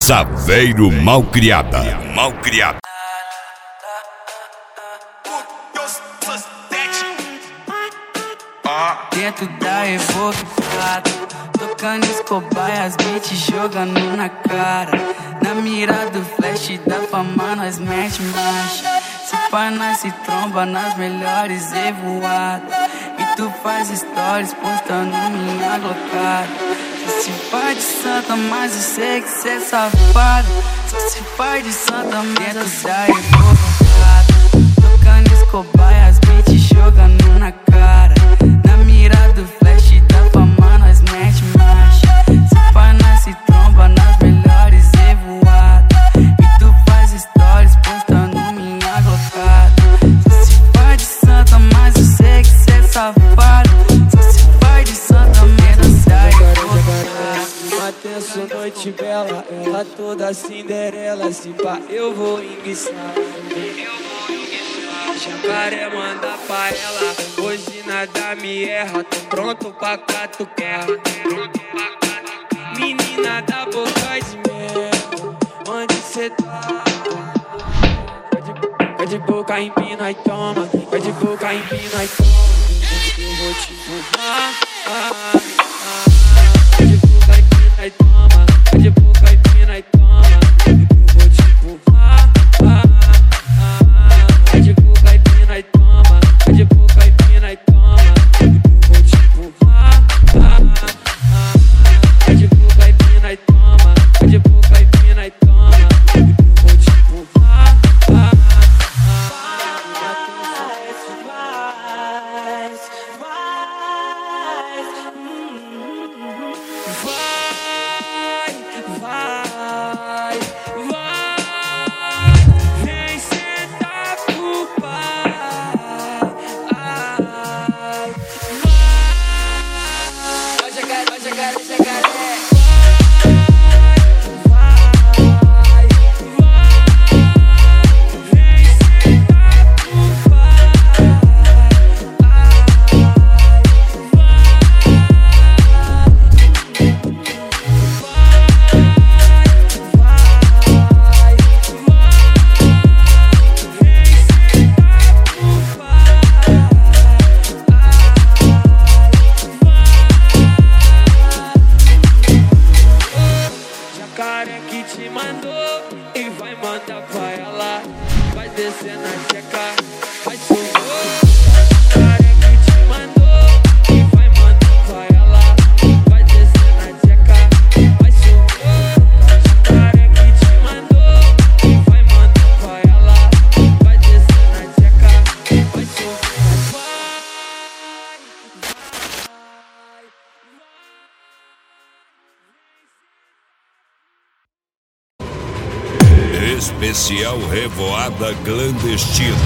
Saveiro Malcriada. Malcriada. Dentro da evocada, tocando escobar, as beats jogando na cara. Na mira do flash da fama nós mete marcha. Se pá nós se tromba nas melhores evoadas. E tu faz stories postando minha glocada. Se faz de santa, mas eu sei que cê é safado. Se faz de santa, mas eu da evocada, tocando escobar, as beats jogando na cara. Na mira do flash da fama nós mete marcha. Se pá nós se tromba nas melhores evoadas. E tu faz stories postando minha glocada. Se faz de santa, mas eu sei que cê é safado. Se faz de santa, menos sai Atenção, noite bela, ela toda Cinderela. Se pá, eu vou enguiçar. Jacaré manda pra ela, hoje nada me erra. Tô pronto pra catucar. Menina da boca de mel, onde cê tá? Vai de boca, empina e toma. Vai de boca, empina e toma. Eu vou te empurrar. Vai de boca, empina e toma. Vai de boca, empina e toma. Eu vou te empurrar. Vai de boca, empina e toma. Vai de boca, empina e toma. Eu vou te empurrar. Vai de boca, empina e toma. Vai de boca, empina e toma. Eu vou te empurrar. Vai, vem sentar pro pai. Vai, jacaré, jacaré. Jacaré que te mandou e vai mandar pra ela. Vai descer na tcheca, vai subir. Jacaré que te mandou e vai mandar pra ela. Vai descer na tcheca, vai subir. Jacaré que te mandou e vai mandar pra ela. Vai descer na tcheca, vai subir. Especial Revoada Clandestina.